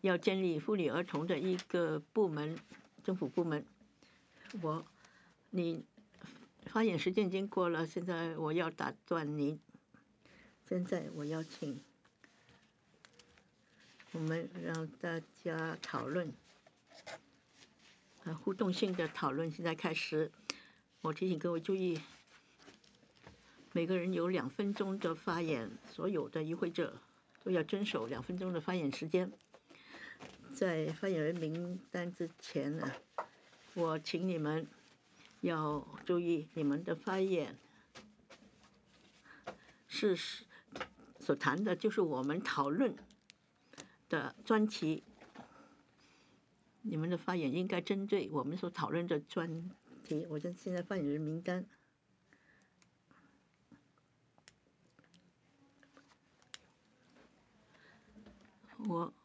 要建立妇女儿童的一个部门，政府部门。你发言时间已经过了，现在我要打断您。现在我邀请我们让大家讨论，互动性的讨论现在开始。我提醒各位注意，每个人有2分钟的发言，所有的与会者都要遵守2分钟的发言时间。在发言人名单之前呢，我请你们要注意，你们的发言是所谈的就是我们讨论的专题，你们的发言应该针对我们所讨论的专题。我现在发言人名单。我